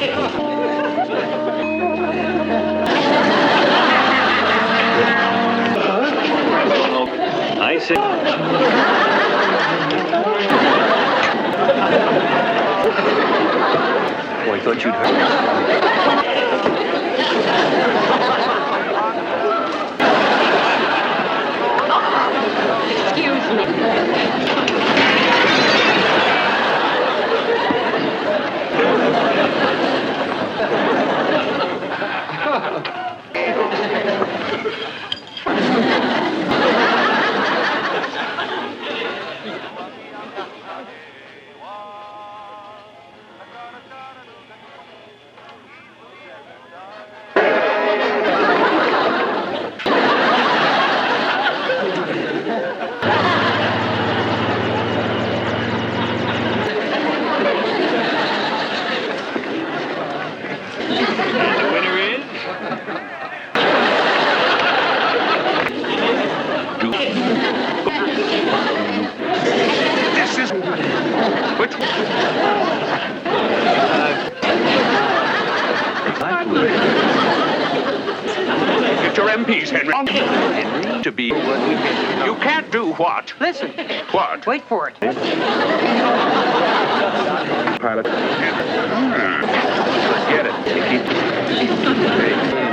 I said. Oh, I thought you'd Get your MPs, Henry. Henry, to be... You can't do what? Listen. What? Wait for it. pilot. Forget it.